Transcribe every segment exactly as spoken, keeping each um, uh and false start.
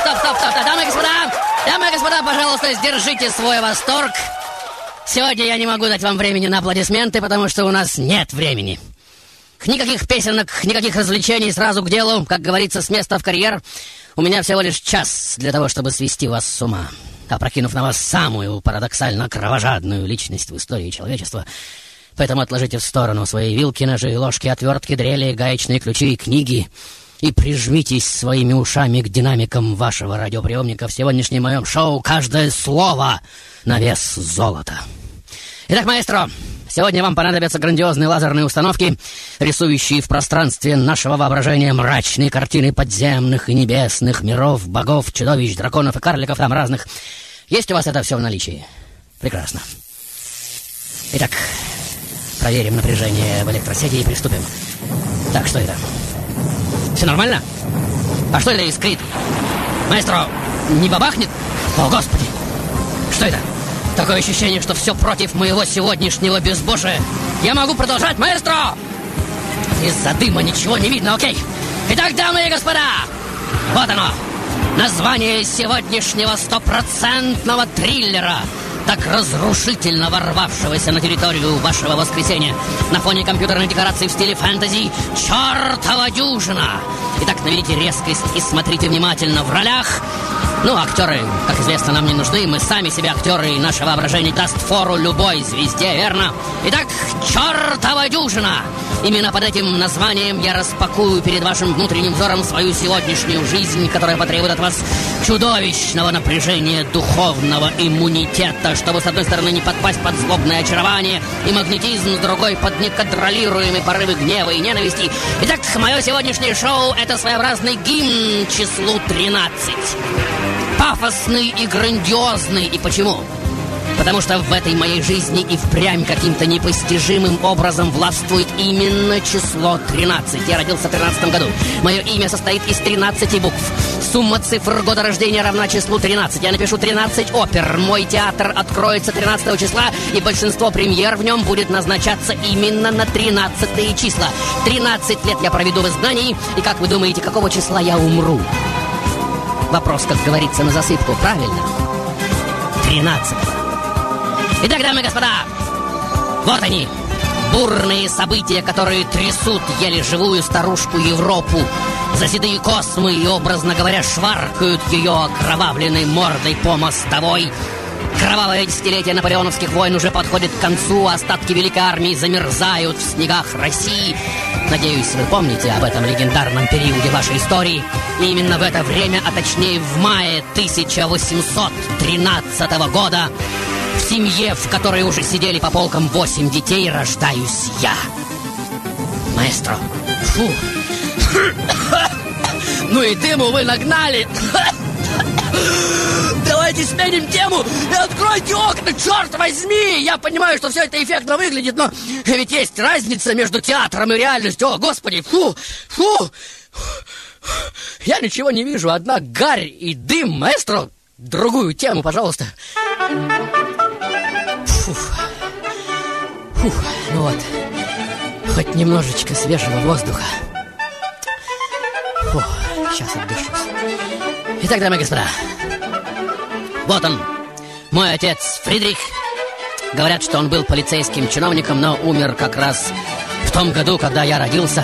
стоп, стоп, стоп, дамы и господа, дамы и господа, пожалуйста, сдержите свой восторг. Сегодня я не могу дать вам времени на аплодисменты, потому что у нас нет времени. Никаких песенок, никаких развлечений, сразу к делу, как говорится, с места в карьер. У меня всего лишь час для того, чтобы свести вас с ума, опрокинув на вас самую парадоксально кровожадную личность в истории человечества. Поэтому отложите в сторону свои вилки, ножи, ложки, отвертки, дрели, гаечные ключи и книги и прижмитесь своими ушами к динамикам вашего радиоприемника. В сегодняшнем моем шоу каждое слово на вес золота. Итак, маэстро, сегодня вам понадобятся грандиозные лазерные установки, рисующие в пространстве нашего воображения мрачные картины подземных и небесных миров, богов, чудовищ, драконов и карликов там разных. Есть у вас это все в наличии? Прекрасно. Итак, проверим напряжение в электросети и приступим. Так, что это? Все нормально? А что это искрит? Маэстро, не бабахнет? О, Господи! Что это? Такое ощущение, что все против моего сегодняшнего безбожия. Я могу продолжать, маэстро? Из-за дыма ничего не видно, окей. Итак, дамы и господа, вот оно, название сегодняшнего стопроцентного триллера, так разрушительно ворвавшегося на территорию вашего воскресенья на фоне компьютерной декорации в стиле фэнтези «Чёртова дюжина». Итак, наведите резкость и смотрите внимательно. В ролях... Ну, актеры, как известно, нам не нужны. Мы сами себе актеры, и наше воображение даст фору любой звезде, верно? Итак, «Чёртова дюжина». Именно под этим названием я распакую перед вашим внутренним взором свою сегодняшнюю жизнь, которая потребует от вас чудовищного напряжения духовного иммунитета, чтобы, с одной стороны, не подпасть под злобное очарование и магнетизм, с другой — под неконтролируемые порывы гнева и ненависти. Итак, мое сегодняшнее шоу — это своеобразный гимн числу тринадцать. Пафосный и грандиозный. И почему? Потому что в этой моей жизни и впрямь каким-то непостижимым образом властвует именно число тринадцать. Я родился в тринадцатом году. Мое имя состоит из тринадцати букв. Сумма цифр года рождения равна числу тринадцать. Я напишу тринадцать опер. Мой театр откроется тринадцатого числа, и большинство премьер в нем будет назначаться именно на тринадцатые числа. тринадцать лет я проведу в изгнании, и как вы думаете, какого числа я умру? Вопрос, как говорится, на засыпку, правильно? тринадцатого. Итак, дамы и господа, вот они, бурные события, которые трясут еле живую старушку Европу за седые космы и, образно говоря, шваркают ее окровавленной мордой по мостовой. Кровавое десятилетие наполеоновских войн уже подходит к концу, остатки великой армии замерзают в снегах России. Надеюсь, вы помните об этом легендарном периоде вашей истории. И именно в это время, а точнее в мае тысяча восемьсот тринадцатого года, в семье, в которой уже сидели по полкам восемь детей, рождаюсь я. Маэстро. Фу. Ну и дыму вы нагнали. Давайте сменим тему и откройте окна, черт возьми! Я понимаю, что все это эффектно выглядит, но ведь есть разница между театром и реальностью. О, Господи, фу, фу! Я ничего не вижу, одна гарь и дым. Маэстро, другую тему, пожалуйста. Фух. Фух, ну вот, хоть немножечко свежего воздуха. Фух, сейчас отдышусь. Итак, дамы и господа, вот он, мой отец Фридрих. Говорят, что он был полицейским чиновником, но умер как раз в том году, когда я родился.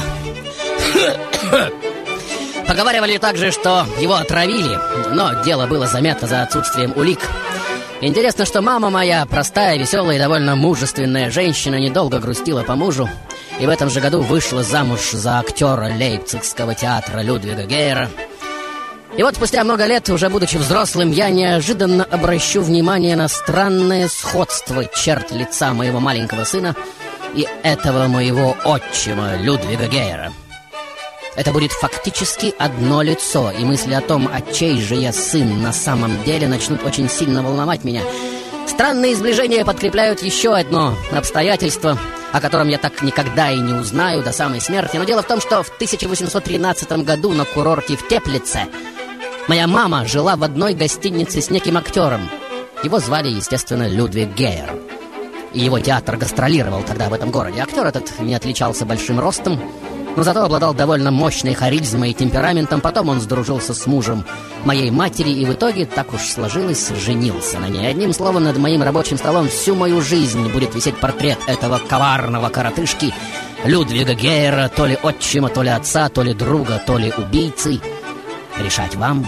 Поговаривали также, что его отравили, но дело было замято за отсутствием улик. Интересно, что мама моя, простая, веселая и довольно мужественная женщина, недолго грустила по мужу и в этом же году вышла замуж за актера Лейпцигского театра Людвига Гейера. И вот спустя много лет, уже будучи взрослым, я неожиданно обращу внимание на странное сходство черт лица моего маленького сына и этого моего отчима Людвига Гейера. Это будет фактически одно лицо, и мысли о том, а чей же я сын на самом деле, начнут очень сильно волновать меня. Странные сближения подкрепляют еще одно обстоятельство, о котором я так никогда и не узнаю до самой смерти. Но дело в том, что в тысяча восемьсот тринадцатом году на курорте в Теплице моя мама жила в одной гостинице с неким актером. Его звали, естественно, Людвиг Гейер. И его театр гастролировал тогда в этом городе. Актер этот не отличался большим ростом, но зато обладал довольно мощной харизмой и темпераментом. Потом он сдружился с мужем моей матери и в итоге, так уж сложилось, женился на ней. Одним словом, над моим рабочим столом всю мою жизнь будет висеть портрет этого коварного коротышки Людвига Гейера, то ли отчима, то ли отца, то ли друга, то ли убийцы. Решать вам.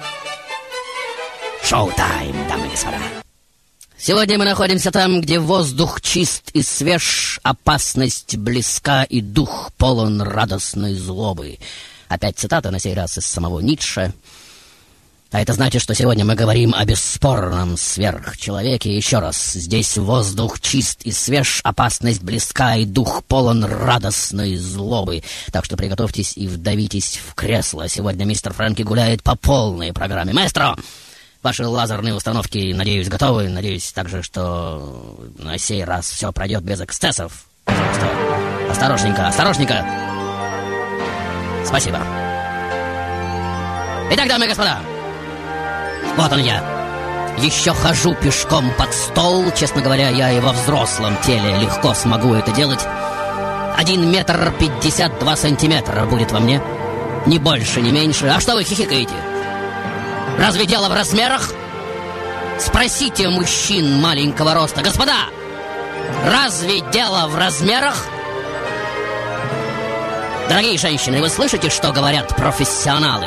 Шоу-тайм, дамы и господа. Сегодня мы находимся там, где воздух чист и свеж, опасность близка и дух полон радостной злобы. Опять цитата, на сей раз из самого Ницше. А это значит, что сегодня мы говорим о бесспорном сверхчеловеке. Еще раз, здесь воздух чист и свеж, опасность близка и дух полон радостной злобы. Так что приготовьтесь и вдавитесь в кресло. Сегодня мистер Фрэнки гуляет по полной программе. Маэстро! Ваши лазерные установки, надеюсь, готовы. Надеюсь также, что на сей раз все пройдет без эксцессов. Пожалуйста, осторожненько, осторожненько. Спасибо. Итак, дамы и господа, вот он я. Еще хожу пешком под стол. Честно говоря, я и во взрослом теле легко смогу это делать. Один метр пятьдесят два сантиметра будет во мне. Ни больше, ни меньше. А что вы хихикаете? Разве дело в размерах? Спросите мужчин маленького роста. Господа, разве дело в размерах? Дорогие женщины, вы слышите, что говорят профессионалы?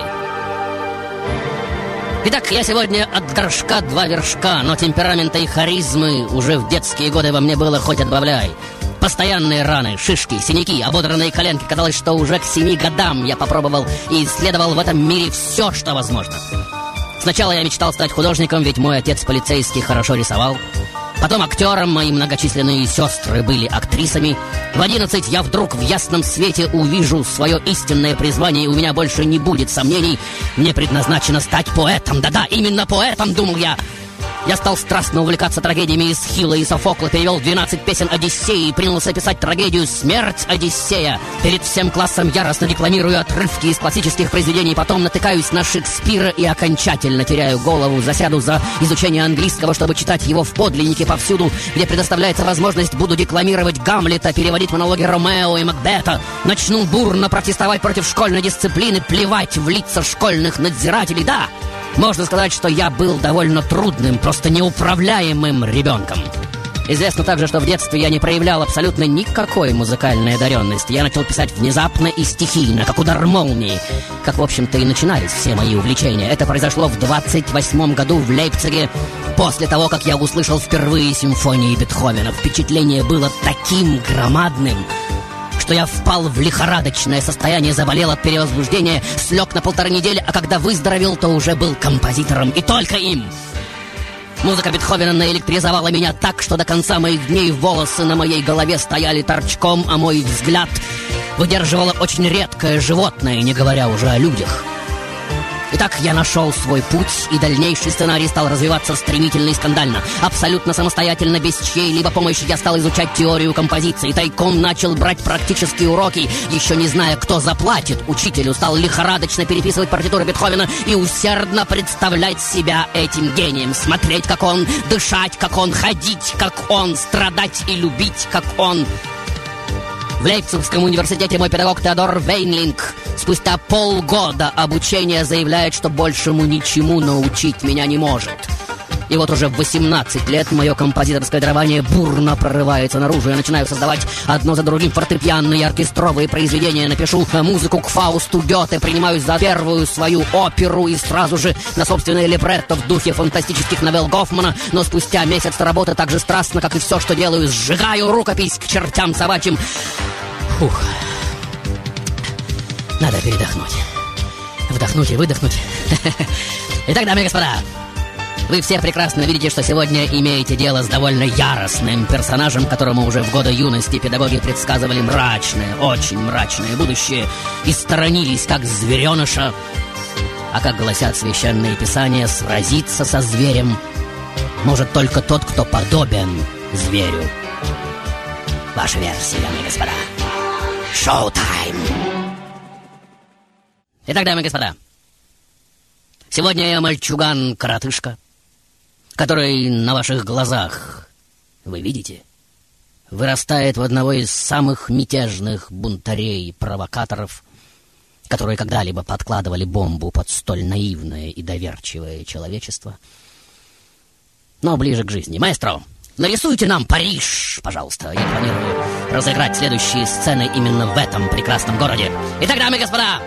Итак, я сегодня от горшка два вершка, но темперамента и харизмы уже в детские годы во мне было хоть отбавляй. Постоянные раны, шишки, синяки, ободранные коленки. Казалось, что уже к семи годам я попробовал и исследовал в этом мире все, что возможно. Сначала я мечтал стать художником, ведь мой отец полицейский хорошо рисовал. Потом актером, мои многочисленные сестры были актрисами. В одиннадцать я вдруг в ясном свете увижу свое истинное призвание, и у меня больше не будет сомнений. Мне предназначено стать поэтом. Да-да, именно поэтом, думал я. Я стал страстно увлекаться трагедиями Эсхила и Софокла, перевел двенадцать песен Одиссеи и принялся писать трагедию «Смерть Одиссея». Перед всем классом яростно декламирую отрывки из классических произведений, потом натыкаюсь на Шекспира и окончательно теряю голову, засяду за изучение английского, чтобы читать его в подлиннике повсюду, где предоставляется возможность, буду декламировать Гамлета, переводить монологи Ромео и Макбета, начну бурно протестовать против школьной дисциплины, плевать в лица школьных надзирателей, да! Можно сказать, что я был довольно трудным, просто неуправляемым ребенком. Известно также, что в детстве я не проявлял абсолютно никакой музыкальной одаренности. Я начал писать внезапно и стихийно, как удар молнии. Как, в общем-то, и начинались все мои увлечения. Это произошло в двадцать восьмом году в Лейпциге, после того, как я услышал впервые симфонии Бетховена. Впечатление было таким громадным, что я впал в лихорадочное состояние, заболел от перевозбуждения, слег на полторы недели, а когда выздоровел, то уже был композитором, и только им. Музыка Бетховена наэлектризовала меня так, что до конца моих дней волосы на моей голове стояли торчком, а мой взгляд выдерживало очень редкое животное, не говоря уже о людях. Итак, я нашел свой путь, и дальнейший сценарий стал развиваться стремительно и скандально. Абсолютно самостоятельно, без чьей-либо помощи, я стал изучать теорию композиции, тайком начал брать практические уроки, еще не зная, кто заплатит учителю, стал лихорадочно переписывать партитуры Бетховена и усердно представлять себя этим гением, смотреть, как он, дышать, как он, ходить, как он, страдать и любить, как он. В Лейпцигском университете мой педагог Теодор Вейнлинг спустя полгода обучения заявляет, что большему ничему научить меня не может. И вот уже в восемнадцать лет мое композиторское дарование бурно прорывается наружу. Я начинаю создавать одно за другим фортепианные и оркестровые произведения. Напишу музыку к Фаусту Гёте, принимаюсь за первую свою оперу и сразу же на собственное либретто в духе фантастических новелл Гофмана. Но спустя месяц работы так же страстно, как и все, что делаю, сжигаю рукопись к чертям собачьим. Фух. Надо передохнуть. Вдохнуть и выдохнуть. Итак, дамы и господа, вы все прекрасно видите, что сегодня имеете дело с довольно яростным персонажем, которому уже в годы юности педагоги предсказывали мрачное, очень мрачное будущее и сторонились как звереныша. А как гласят священные писания, сразиться со зверем может только тот, кто подобен зверю. Ваша версия, дамы и господа. Шоу-тайм! Итак, дамы и господа, сегодня я мальчуган-коротышка, который на ваших глазах, вы видите, вырастает в одного из самых мятежных бунтарей и провокаторов, которые когда-либо подкладывали бомбу под столь наивное и доверчивое человечество. Но ближе к жизни. Маэстро, нарисуйте нам Париж, пожалуйста. Я планирую разыграть следующие сцены именно в этом прекрасном городе. Итак, дамы и господа,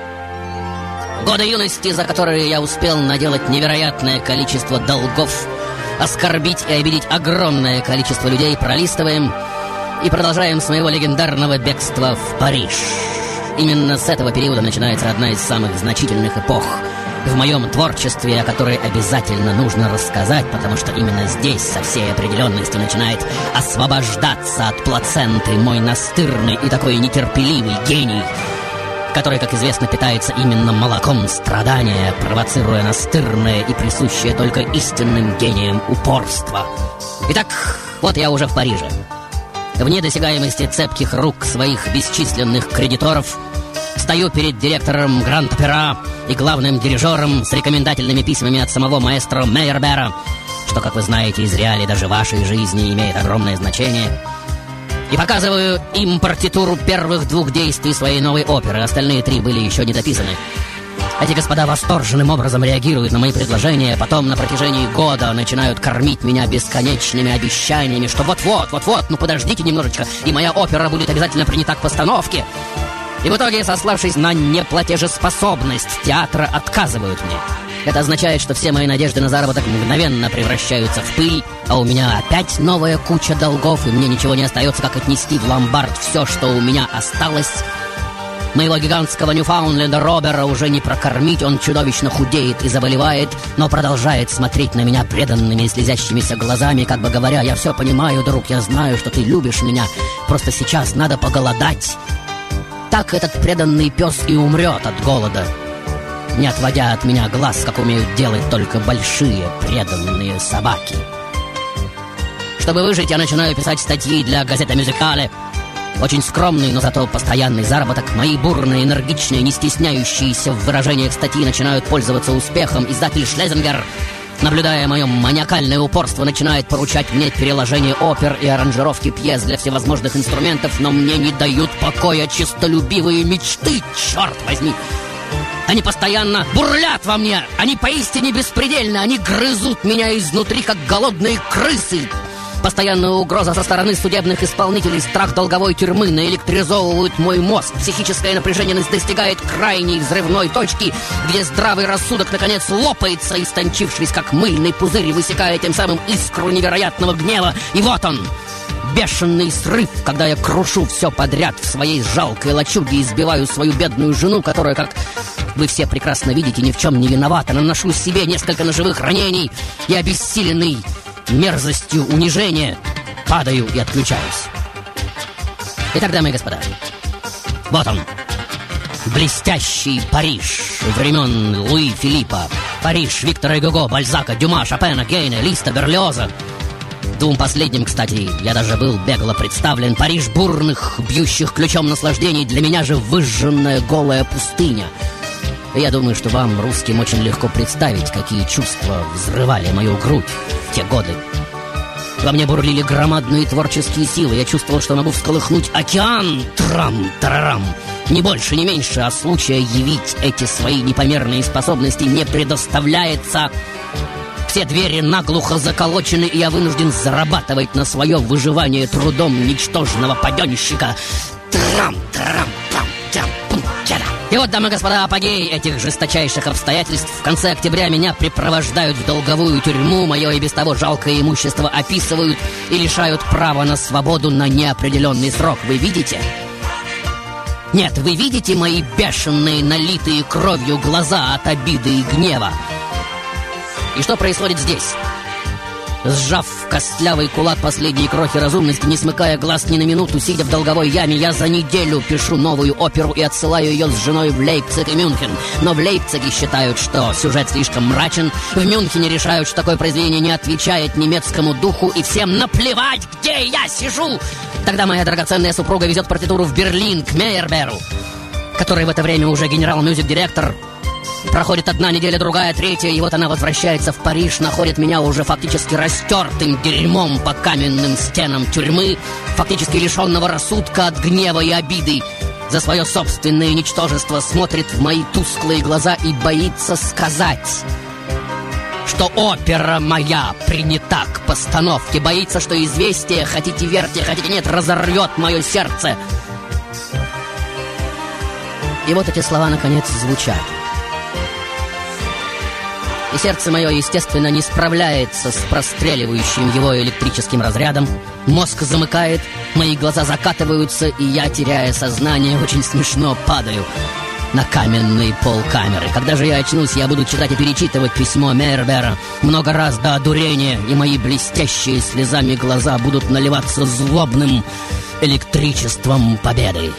годы юности, за которые я успел наделать невероятное количество долгов, оскорбить и обидеть огромное количество людей, пролистываем и продолжаем с моего легендарного бегства в Париж. Именно с этого периода начинается одна из самых значительных эпох в моем творчестве, о которой обязательно нужно рассказать, потому что именно здесь со всей определенностью начинает освобождаться от плаценты мой настырный и такой нетерпеливый гений, который, как известно, питается именно молоком страдания, провоцируя настырное и присущее только истинным гениям упорство. Итак, вот я уже в Париже. В недосягаемости цепких рук своих бесчисленных кредиторов стою перед директором Гранд-Опера и главным дирижером с рекомендательными письмами от самого маэстро Мейербера, что, как вы знаете, из реалий даже вашей жизни имеет огромное значение, и показываю им партитуру первых двух действий своей новой оперы. Остальные три были еще не дописаны. Эти господа восторженным образом реагируют на мои предложения, потом на протяжении года начинают кормить меня бесконечными обещаниями, что вот-вот, вот-вот, ну подождите немножечко, и моя опера будет обязательно принята к постановке. И в итоге, сославшись на неплатежеспособность театра, отказывают мне. Это означает, что все мои надежды на заработок мгновенно превращаются в пыль, а у меня опять новая куча долгов, и мне ничего не остается, как отнести в ломбард все, что у меня осталось. Моего гигантского Ньюфаундленда Робера уже не прокормить, он чудовищно худеет и заболевает, но продолжает смотреть на меня преданными и слезящимися глазами, как бы говоря: «Я все понимаю, друг, я знаю, что ты любишь меня, просто сейчас надо поголодать». Так этот преданный пес и умрет от голода, не отводя от меня глаз, как умеют делать только большие преданные собаки. Чтобы выжить, я начинаю писать статьи для газеты «Мюзикале». Очень скромный, но зато постоянный заработок. Мои бурные, энергичные, не стесняющиеся в выражениях статьи начинают пользоваться успехом. Издатель Шлезингер, наблюдая мое маниакальное упорство, начинает поручать мне переложение опер и аранжировки пьес для всевозможных инструментов, но мне не дают покоя честолюбивые мечты, черт возьми! Они постоянно бурлят во мне, они поистине беспредельны, они грызут меня изнутри, как голодные крысы. Постоянная угроза со стороны судебных исполнителей, страх долговой тюрьмы наэлектризовывают мой мозг. Психическое напряжение достигает крайней взрывной точки, где здравый рассудок наконец лопается, истончившись как мыльный пузырь, высекая тем самым искру невероятного гнева. И вот он, бешеный срыв, когда я крушу все подряд в своей жалкой лачуге и избиваю свою бедную жену, которая, как вы все прекрасно видите, ни в чем не виновата. Наношу себе несколько ножевых ранений и, обессиленный мерзостью унижения, падаю и отключаюсь. Итак, дамы и господа, вот он, блестящий Париж времен Луи Филиппа, Париж Виктора Гюго, Бальзака, Дюма, Шопена, Гейне, Листа, Берлиоза. Двум последним, кстати, я даже был бегло представлен. Париж бурных, бьющих ключом наслаждений, для меня же выжженная голая пустыня. Я думаю, что вам, русским, очень легко представить, какие чувства взрывали мою грудь в те годы. Во мне бурлили громадные творческие силы. Я чувствовал, что могу всколыхнуть океан. Трам-тарарам. Ни больше, ни меньше, а случая явить эти свои непомерные способности не предоставляется. Все двери наглухо заколочены, и я вынужден зарабатывать на свое выживание трудом ничтожного паденщика. Трам-тарам-там-там. И вот, дамы и господа, апогей этих жесточайших обстоятельств. В конце октября меня припровождают в долговую тюрьму, мое и без того жалкое имущество описывают и лишают права на свободу на неопределенный срок. Вы видите? Нет, вы видите мои бешеные, налитые кровью глаза от обиды и гнева? И что происходит здесь? Сжав в костлявый кулак последние крохи разумности, не смыкая глаз ни на минуту, сидя в долговой яме, я за неделю пишу новую оперу и отсылаю ее с женой в Лейпциг и Мюнхен. Но в Лейпциге считают, что сюжет слишком мрачен, в Мюнхене решают, что такое произведение не отвечает немецкому духу, и всем наплевать, где я сижу. Тогда моя драгоценная супруга везет партитуру в Берлин к Мейерберу, который в это время уже генерал-мюзик-директор. Проходит одна неделя, другая, третья, и вот она возвращается в Париж, находит меня уже фактически растертым дерьмом по каменным стенам тюрьмы, фактически лишенного рассудка от гнева и обиды за свое собственное ничтожество, смотрит в мои тусклые глаза и боится сказать, что опера моя принята к постановке, боится, что известие, хотите верьте, хотите нет, разорвет мое сердце. И вот эти слова наконец звучат. И сердце мое, естественно, не справляется с простреливающим его электрическим разрядом. Мозг замыкает, мои глаза закатываются, и я, теряя сознание, очень смешно падаю на каменный пол камеры. Когда же я очнусь, я буду читать и перечитывать письмо Мейербера много раз до одурения, и мои блестящие слезами глаза будут наливаться злобным электричеством победы.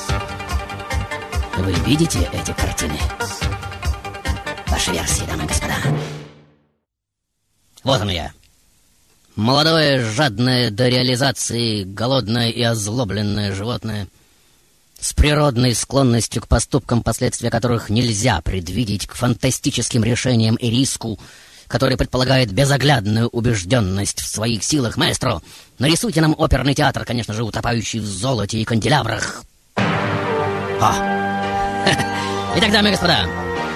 Вы видите эти картины? Ваши версии, дамы и господа. Вот он я. Молодое, жадное до реализации, голодное и озлобленное животное, с природной склонностью к поступкам, последствия которых нельзя предвидеть, к фантастическим решениям и риску, который предполагает безоглядную убежденность в своих силах. Маэстро, нарисуйте нам оперный театр, конечно же, утопающий в золоте и канделябрах. О! Итак, дамы и господа,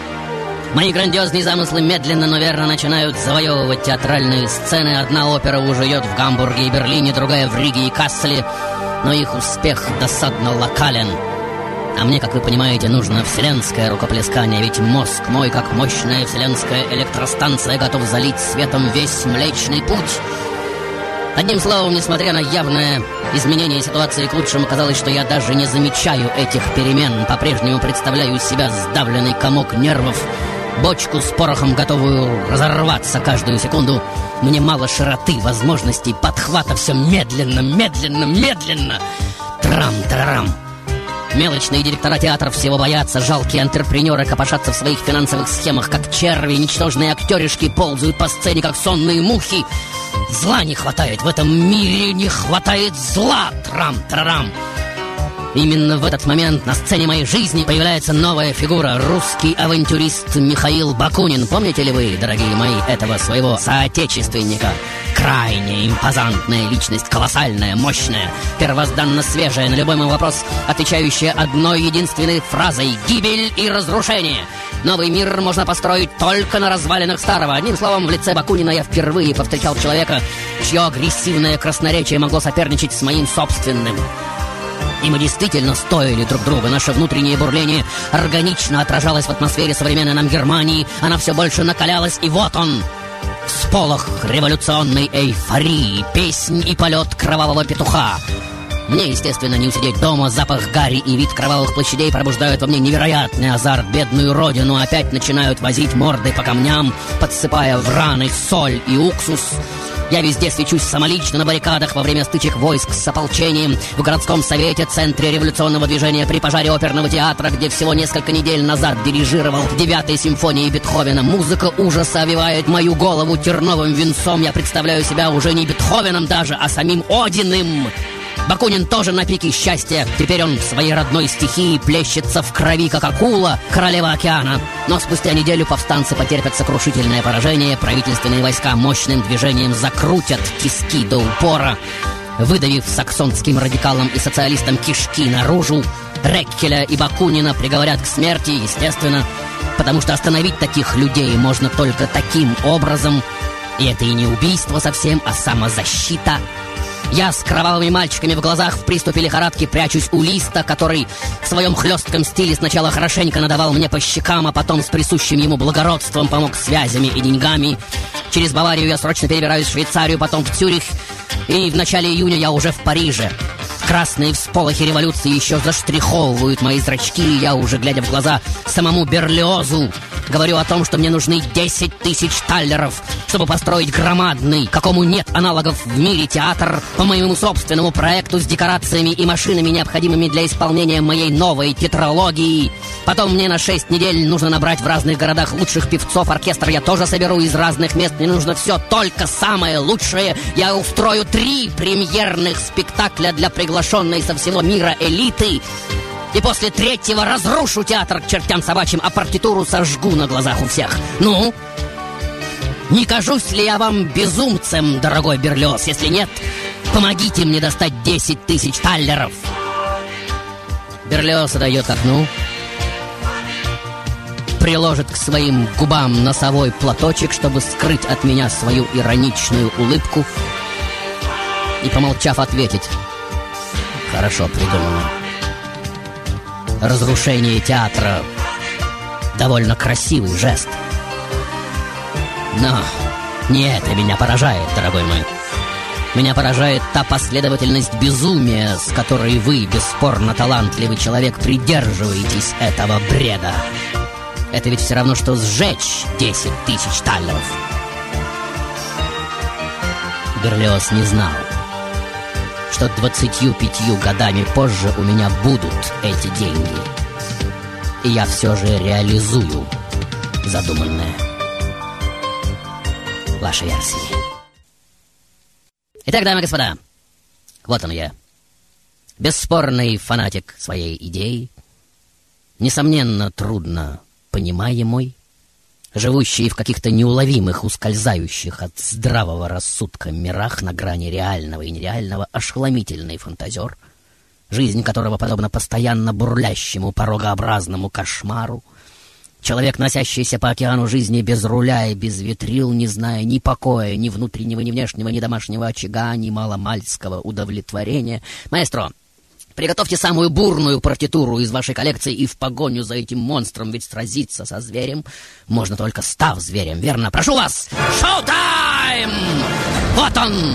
мои грандиозные замыслы медленно, но верно начинают завоевывать театральные сцены. Одна опера уже идет в Гамбурге и Берлине, другая в Риге и Касселе, но их успех досадно локален. А мне, как вы понимаете, нужно вселенское рукоплескание, ведь мозг мой, как мощная вселенская электростанция, готов залить светом весь Млечный Путь. Одним словом, несмотря на явное изменение ситуации к лучшему, казалось, что я даже не замечаю этих перемен. По-прежнему представляю из себя сдавленный комок нервов, бочку с порохом, готовую разорваться каждую секунду. Мне мало широты, возможностей, подхвата, все медленно, медленно, медленно. Трам-тарарам. Мелочные директора театров всего боятся, жалкие антрепренеры копошатся в своих финансовых схемах, как черви, ничтожные актеришки ползают по сцене, как сонные мухи. Зла не хватает, в этом мире не хватает зла. Трам-тарарам. Именно в этот момент на сцене моей жизни появляется новая фигура. Русский авантюрист Михаил Бакунин. Помните ли вы, дорогие мои, этого своего соотечественника? Крайне импозантная личность, колоссальная, мощная, первозданно свежая, на любой мой вопрос отвечающая одной единственной фразой: гибель и разрушение. Новый мир можно построить только на развалинах старого. Одним словом, в лице Бакунина я впервые повстречал человека, чье агрессивное красноречие могло соперничать с моим собственным. И мы действительно стоили друг друга. Наше внутреннее бурление органично отражалось в атмосфере современной нам Германии. Она все больше накалялась, и вот он, всполох революционной эйфории, песнь и полет кровавого петуха. Мне, естественно, не усидеть дома. Запах гари и вид кровавых площадей пробуждают во мне невероятный азарт. Бедную родину опять начинают возить морды по камням, подсыпая в раны соль и уксус. Я везде свечусь самолично на баррикадах во время стычек войск с ополчением, в городском совете, центре революционного движения, при пожаре оперного театра, где всего несколько недель назад дирижировал девятой симфонией Бетховена. Музыка ужаса овивает мою голову терновым венцом. Я представляю себя уже не Бетховеном даже, а самим Одиным. Бакунин тоже на пике счастья. Теперь он в своей родной стихии плещется в крови, как акула, королева океана. Но спустя неделю повстанцы потерпят сокрушительное поражение. Правительственные войска мощным движением закрутят тиски до упора, выдавив саксонским радикалам и социалистам кишки наружу. Реккеля и Бакунина приговорят к смерти, естественно, потому что остановить таких людей можно только таким образом. И это и не убийство совсем, а самозащита. Я с кровавыми мальчиками в глазах в приступе лихорадки прячусь у Листа, который в своем хлестком стиле сначала хорошенько надавал мне по щекам, а потом с присущим ему благородством помог связями и деньгами. Через Баварию я срочно перебираюсь в Швейцарию, потом в Цюрих, и в начале июня я уже в Париже. Красные всполохи революции еще заштриховывают мои зрачки, и я уже, глядя в глаза самому Берлиозу, говорю о том, что мне нужны десять тысяч таллеров, чтобы построить громадный, какому нет аналогов в мире, театр по моему собственному проекту с декорациями и машинами, необходимыми для исполнения моей новой тетралогии. Потом мне на шесть недель нужно набрать в разных городах лучших певцов. Оркестр я тоже соберу из разных мест. Мне нужно все только самое лучшее. Я устрою три премьерных спектакля для приглашенной со всего мира элиты. И после третьего разрушу театр к чертям собачьим, а партитуру сожгу на глазах у всех. Ну? Не кажусь ли я вам безумцем, дорогой Берлиоз? Если нет, помогите мне достать десять тысяч таллеров. Берлиоз отойдет к окну, приложит к своим губам носовой платочек, чтобы скрыть от меня свою ироничную улыбку, и, помолчав, ответить: хорошо придумано. Разрушение театра — довольно красивый жест. Но не это меня поражает, дорогой мой. Меня поражает та последовательность безумия, с которой вы, бесспорно талантливый человек, придерживаетесь этого бреда. Это ведь все равно, что сжечь десять тысяч таллеров. Берлиоз не знал, что двадцатью пятью годами позже у меня будут эти деньги. И я все же реализую задуманное. Ваши версии. Итак, дамы и господа, вот он я. Бесспорный фанатик своей идеи, несомненно, трудно понимаемый, живущий в каких-то неуловимых, ускользающих от здравого рассудка мирах на грани реального и нереального, ошеломительный фантазер, жизнь которого подобна постоянно бурлящему порогообразному кошмару, человек, носящийся по океану жизни без руля и без ветрил, не зная ни покоя, ни внутреннего, ни внешнего, ни домашнего очага, ни маломальского удовлетворения. Маэстро, приготовьте самую бурную партитуру из вашей коллекции и в погоню за этим монстром, ведь сразиться со зверем можно только став зверем, верно? Прошу вас! Шоу-тайм! Вот он!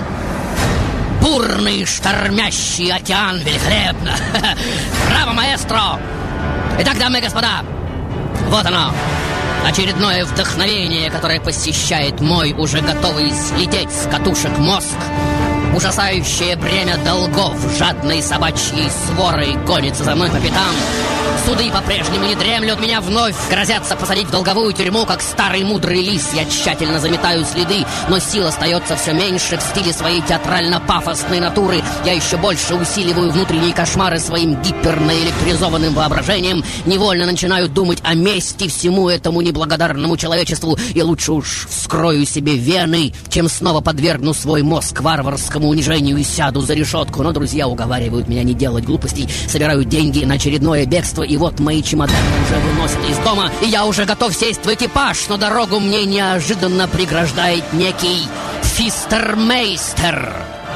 Бурный, штормящий океан, великолепно! Браво, маэстро! Итак, дамы и господа, вот оно! Очередное вдохновение, которое посещает мой уже готовый слететь с катушек мозг. Ужасающее бремя долгов жадной собачьей сворой гонится за мной по пятам. Суды по-прежнему не дремлют, меня вновь грозятся посадить в долговую тюрьму, как старый мудрый лис. Я тщательно заметаю следы, но сил остается все меньше. В стиле своей театрально-пафосной натуры я еще больше усиливаю внутренние кошмары своим гипернаэлектризованным воображением. Невольно начинаю думать о мести всему этому неблагодарному человечеству, и лучше уж вскрою себе вены, чем снова подвергну свой мозг варварскому унижению и сяду за решетку. Но друзья уговаривают меня не делать глупостей, собирают деньги на очередное бегство, и вот мои чемоданы уже выносят из дома, и я уже готов сесть в экипаж, но дорогу мне неожиданно преграждает некий Фистермейстер,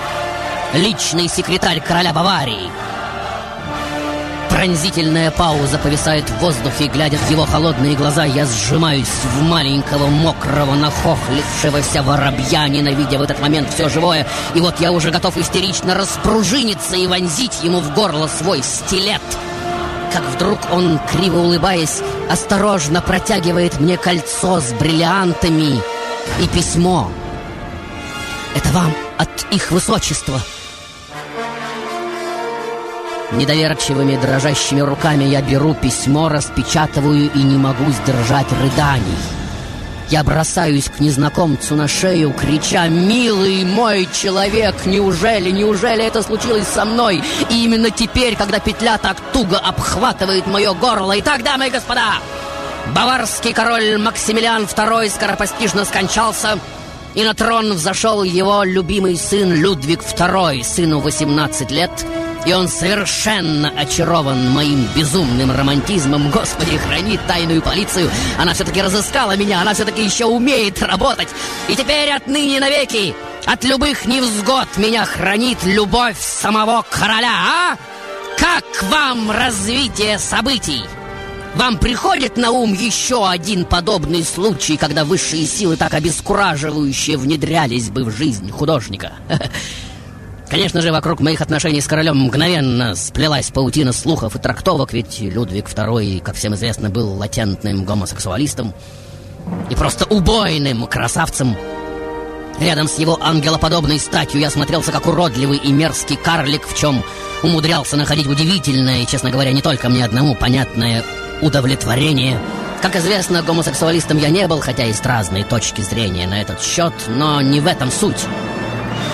личный секретарь короля Баварии. Пронзительная пауза повисает в воздухе, и, глядя в его холодные глаза, я сжимаюсь в маленького, мокрого, нахохлившегося воробья, ненавидя в этот момент все живое. И вот я уже готов истерично распружиниться и вонзить ему в горло свой стилет, как вдруг он, криво улыбаясь, осторожно протягивает мне кольцо с бриллиантами и письмо. Это вам от их высочества. Недоверчивыми дрожащими руками я беру письмо, распечатываю и не могу сдержать рыданий. Я бросаюсь к незнакомцу на шею, крича: «Милый мой человек, неужели, неужели это случилось со мной? И именно теперь, когда петля так туго обхватывает мое горло». Итак, дамы и господа, баварский король Максимилиан второй скоропостижно скончался, и на трон взошел его любимый сын Людвиг второй, сыну восемнадцать лет, и он совершенно очарован моим безумным романтизмом. Господи, храни тайную полицию. Она все-таки разыскала меня, она все-таки еще умеет работать. И теперь отныне навеки от любых невзгод меня хранит любовь самого короля, а? Как вам развитие событий? Вам приходит на ум еще один подобный случай, когда высшие силы так обескураживающе внедрялись бы в жизнь художника? Конечно же, вокруг моих отношений с королем мгновенно сплелась паутина слухов и трактовок, ведь Людвиг второй, как всем известно, был латентным гомосексуалистом и просто убойным красавцем. Рядом с его ангелоподобной статью я смотрелся как уродливый и мерзкий карлик, в чем умудрялся находить удивительное и, честно говоря, не только мне одному понятное удовлетворение. Как известно, гомосексуалистом я не был, хотя есть разные точки зрения на этот счет, но не в этом суть.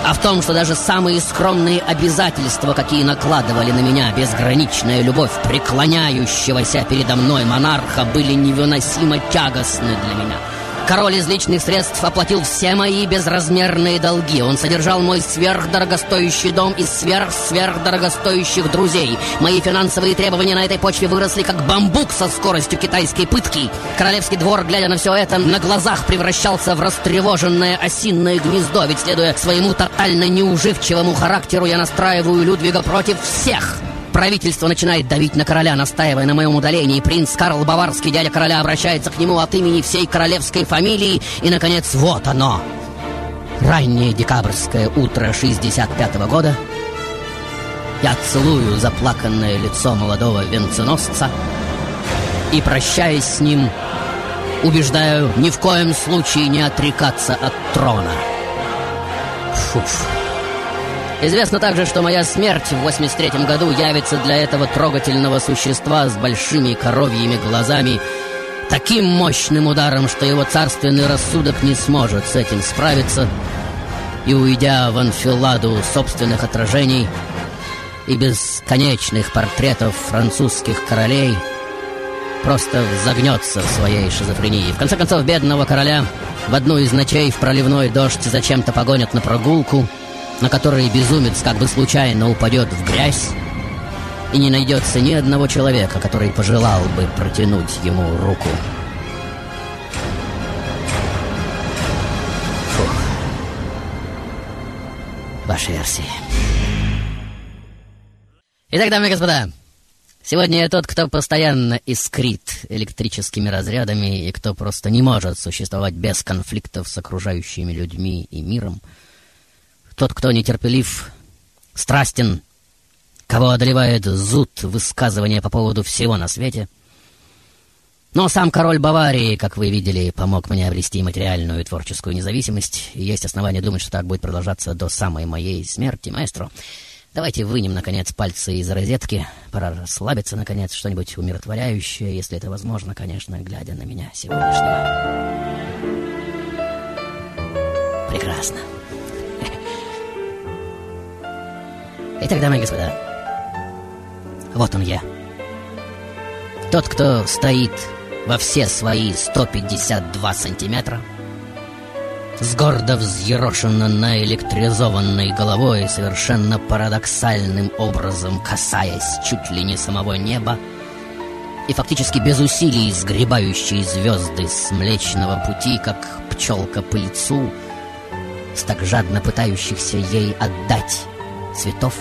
а в том, что даже самые скромные обязательства, какие накладывали на меня безграничная любовь преклоняющегося передо мной монарха, были невыносимо тягостны для меня. Король из личных средств оплатил все мои безразмерные долги. Он содержал мой сверхдорогостоящий дом из сверх-сверхдорогостоящих друзей. Мои финансовые требования на этой почве выросли, как бамбук со скоростью китайской пытки. Королевский двор, глядя на все это, на глазах превращался в растревоженное осиное гнездо. Ведь, следуя своему тотально неуживчивому характеру, я настраиваю Людвига против всех. Правительство начинает давить на короля, настаивая на моем удалении. Принц Карл Баварский, дядя короля, обращается к нему от имени всей королевской фамилии. И, наконец, вот оно. Раннее декабрьское утро шестьдесят пятого года. Я целую заплаканное лицо молодого венценосца и, прощаясь с ним, убеждаю ни в коем случае не отрекаться от трона. Фуф. Известно также, что моя смерть в восемьдесят третьем году явится для этого трогательного существа с большими коровьими глазами таким мощным ударом, что его царственный рассудок не сможет с этим справиться, и, уйдя в анфиладу собственных отражений и бесконечных портретов французских королей, просто взогнется в своей шизофрении. В конце концов, бедного короля в одну из ночей в проливной дождь зачем-то погонят на прогулку, на которой безумец как бы случайно упадет в грязь, и не найдется ни одного человека, который пожелал бы протянуть ему руку. Фух. Ваши версии. Итак, дамы и господа, сегодня я тот, кто постоянно искрит электрическими разрядами и кто просто не может существовать без конфликтов с окружающими людьми и миром. Тот, кто нетерпелив, страстен, кого одолевает зуд высказывания по поводу всего на свете. Но сам король Баварии, как вы видели, помог мне обрести материальную и творческую независимость, и есть основания думать, что так будет продолжаться до самой моей смерти. Маэстро, давайте вынем, наконец, пальцы из розетки. Пора расслабиться, наконец, что-нибудь умиротворяющее, если это возможно, конечно, глядя на меня сегодняшнего. Прекрасно. Итак, дамы и господа, вот он я. Тот, кто стоит во все свои сто пятьдесят два сантиметра, с гордо взъерошенно наэлектризованной головой, совершенно парадоксальным образом касаясь чуть ли не самого неба, и фактически без усилий сгребающий звезды с Млечного Пути, как пчелка пыльцу, с так жадно пытающихся ей отдать цветов.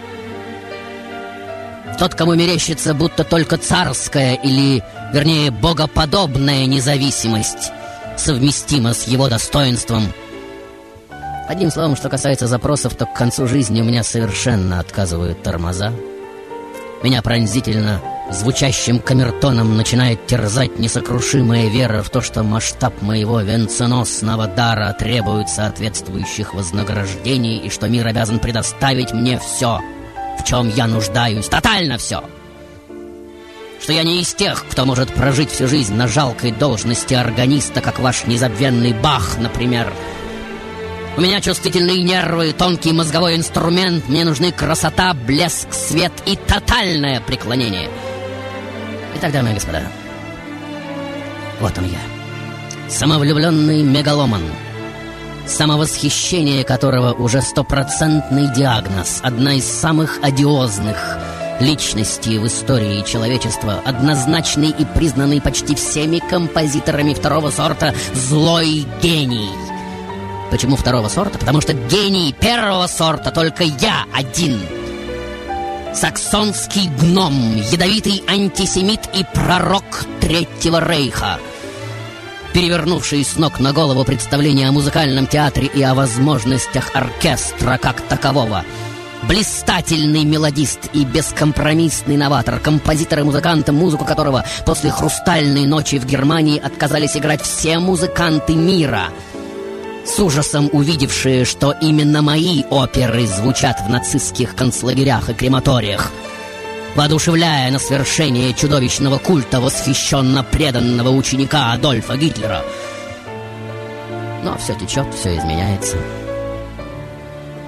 Тот, кому мерещится, будто только царская или, вернее, богоподобная независимость совместима с его достоинством. Одним словом, что касается запросов, то к концу жизни у меня совершенно отказывают тормоза. Меня пронзительно звучащим камертоном начинает терзать несокрушимая вера в то, что масштаб моего венценосного дара требует соответствующих вознаграждений, и что мир обязан предоставить мне все, в чем я нуждаюсь, тотально все. Что я не из тех, кто может прожить всю жизнь на жалкой должности органиста, как ваш незабвенный Бах, например. У меня чувствительные нервы, тонкий мозговой инструмент. Мне нужны красота, блеск, свет и тотальное преклонение. Итак, дамы и господа, вот он я. Самовлюбленный мегаломан, самовосхищение которого уже стопроцентный диагноз, одна из самых одиозных личностей в истории человечества, однозначный и признанный почти всеми композиторами второго сорта злой гений. Почему второго сорта? Потому что гений первого сорта только я один. Саксонский гном, ядовитый антисемит и пророк Третьего Рейха, перевернувший с ног на голову представление о музыкальном театре и о возможностях оркестра как такового. Блистательный мелодист и бескомпромиссный новатор, композитор и музыкант, музыку которого после «Хрустальной ночи» в Германии отказались играть все музыканты мира, с ужасом увидевшие, что именно мои оперы звучат в нацистских концлагерях и крематориях, воодушевляя на свершение чудовищного культа восхищенно преданного ученика Адольфа Гитлера. Но все течет, все изменяется.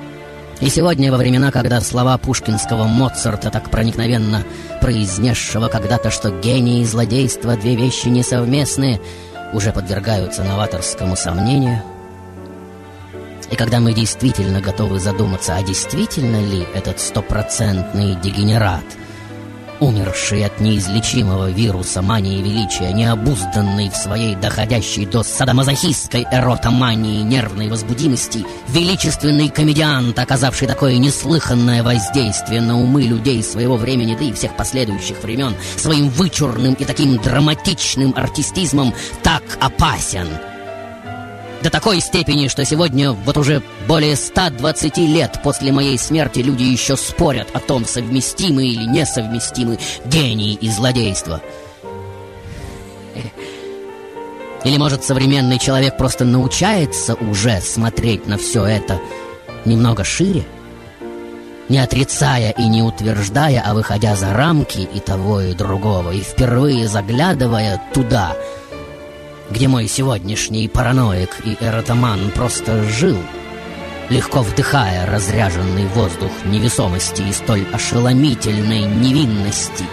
И сегодня, во времена, когда слова пушкинского Моцарта, так проникновенно произнесшего когда-то, что гений и злодейство — две вещи несовместные, уже подвергаются новаторскому сомнению, и когда мы действительно готовы задуматься, а действительно ли этот стопроцентный дегенерат, умерший от неизлечимого вируса мании величия, необузданный в своей доходящей до садомазохистской эротомании нервной возбудимости, величественный комедиант, оказавший такое неслыханное воздействие на умы людей своего времени, да и всех последующих времен, своим вычурным и таким драматичным артистизмом, так опасен до такой степени, что сегодня, вот уже более ста двадцати лет после моей смерти, люди еще спорят о том, совместимы или несовместимы гений и злодейство. Или, может, современный человек просто научается уже смотреть на все это немного шире, не отрицая и не утверждая, а выходя за рамки и того, и другого, и впервые заглядывая туда, где мой сегодняшний параноик и эротоман просто жил, легко вдыхая разряженный воздух невесомости и столь ошеломительной невинности.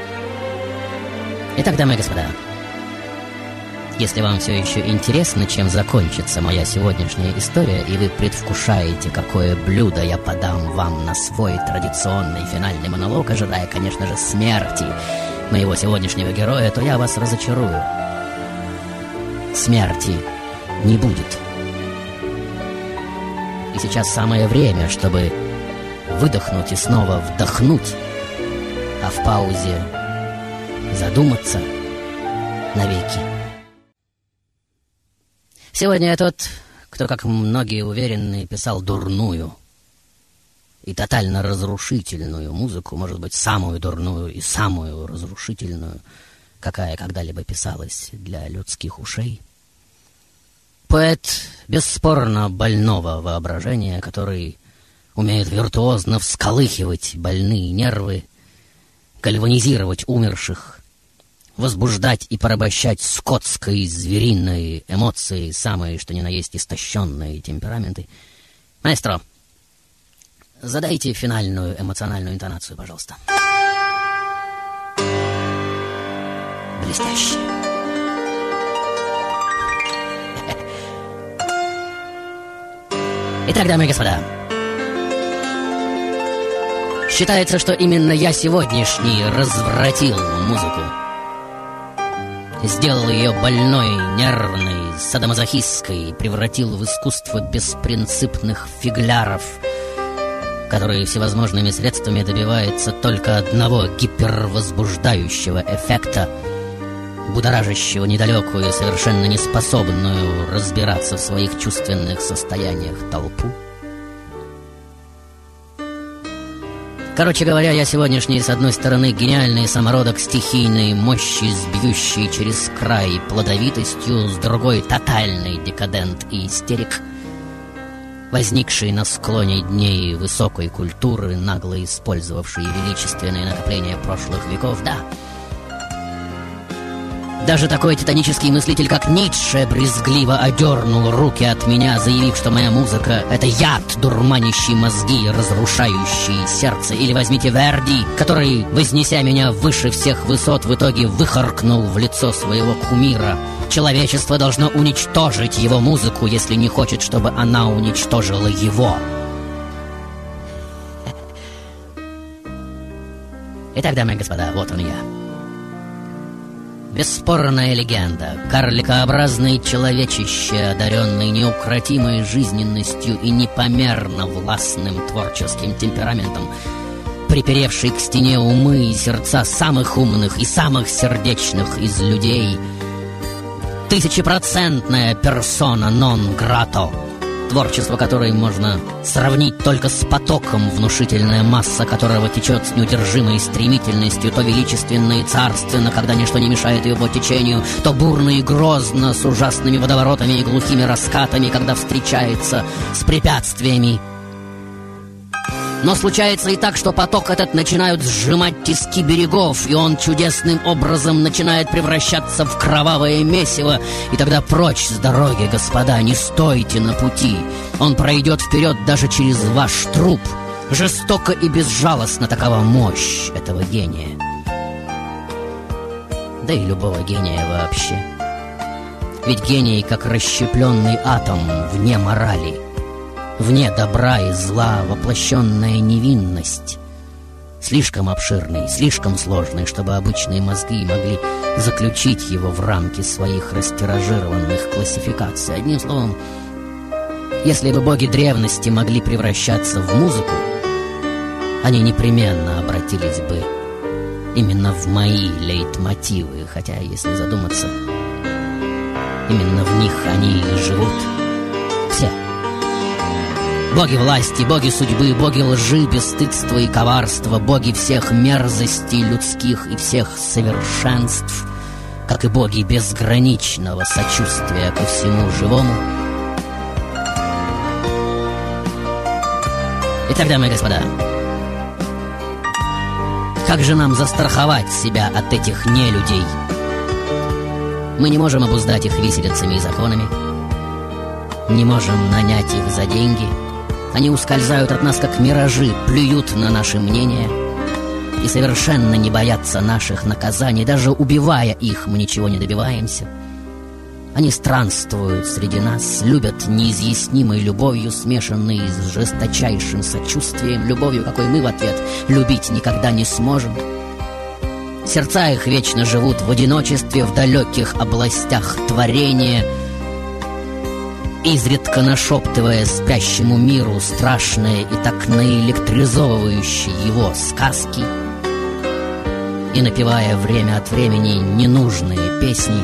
Итак, дамы и господа, если вам все еще интересно, чем закончится моя сегодняшняя история, и вы предвкушаете, какое блюдо я подам вам на свой традиционный финальный монолог, ожидая, конечно же, смерти моего сегодняшнего героя, то я вас разочарую. Смерти не будет. И сейчас самое время, чтобы выдохнуть и снова вдохнуть, а в паузе задуматься навеки. Сегодня я тот, кто, как многие уверены, писал дурную и тотально разрушительную музыку, может быть, самую дурную и самую разрушительную, какая когда-либо писалась для людских ушей. Поэт бесспорно больного воображения, который умеет виртуозно всколыхивать больные нервы, гальванизировать умерших, возбуждать и порабощать скотской, звериной эмоции, самые, что ни на есть, истощенные темпераменты. Маэстро, задайте финальную эмоциональную интонацию, пожалуйста. Блестяще. Итак, дамы и господа, считается, что именно я сегодняшний развратил музыку, сделал ее больной, нервной, садомазохистской, превратил в искусство беспринципных фигляров, которые всевозможными средствами добиваются только одного гипервозбуждающего эффекта, будоражащего недалекую и совершенно неспособную разбираться в своих чувственных состояниях толпу. Короче говоря, я сегодняшний, с одной стороны, гениальный самородок стихийной мощи, сбьющий через край плодовитостью, с другой — тотальный декадент и истерик, возникший на склоне дней высокой культуры, нагло использовавший величественные накопления прошлых веков, да. Даже такой титанический мыслитель, как Ницше, брезгливо одернул руки от меня, заявив, что моя музыка — это яд, дурманящий мозги, разрушающий сердце. Или возьмите Верди, который, вознеся меня выше всех высот, в итоге выхаркнул в лицо своего кумира: человечество должно уничтожить его музыку, если не хочет, чтобы она уничтожила его. Итак, дамы и господа, вот он я. Бесспорная легенда, карликообразный человечище, одаренный неукротимой жизненностью и непомерно властным творческим темпераментом, приперевший к стене умы и сердца самых умных и самых сердечных из людей, тысячепроцентная персона нон грато, творчество которой можно сравнить только с потоком, внушительная масса которого течет с неудержимой стремительностью, то величественно и царственно, когда ничто не мешает его течению, то бурно и грозно, с ужасными водоворотами и глухими раскатами, когда встречается с препятствиями. Но случается и так, что поток этот начинают сжимать тиски берегов, и он чудесным образом начинает превращаться в кровавое месиво. И тогда прочь с дороги, господа, не стойте на пути. Он пройдет вперед даже через ваш труп. Жестоко и безжалостно такова мощь этого гения. Да и любого гения вообще. Ведь гений, как расщепленный атом, вне морали, вне добра и зла, воплощенная невинность. Слишком обширный, слишком сложный, чтобы обычные мозги могли заключить его в рамки своих растиражированных классификаций. Одним словом, если бы боги древности могли превращаться в музыку, они непременно обратились бы именно в мои лейтмотивы. Хотя, если задуматься, именно в них они и живут. Все. Боги власти, боги судьбы, боги лжи, бесстыдства и коварства, боги всех мерзостей людских и всех совершенств, как и боги безграничного сочувствия ко всему живому. Итак, дамы и господа, как же нам застраховать себя от этих нелюдей? Мы не можем обуздать их виселицами и законами, не можем нанять их за деньги. Они ускользают от нас, как миражи, плюют на наши мнения и совершенно не боятся наших наказаний. Даже убивая их, мы ничего не добиваемся. Они странствуют среди нас, любят неизъяснимой любовью, смешанной с жесточайшим сочувствием, любовью, какой мы в ответ любить никогда не сможем. Сердца их вечно живут в одиночестве, в далеких областях творения, изредка нашептывая спящему миру страшные и так наэлектризовывающие его сказки и напевая время от времени ненужные песни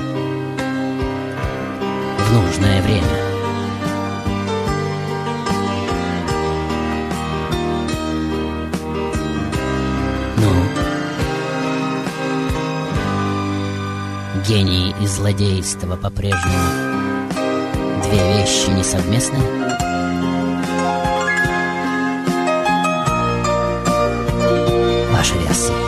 в нужное время. Ну, гений и злодейство по-прежнему две вещи несовместные? Ваша версия.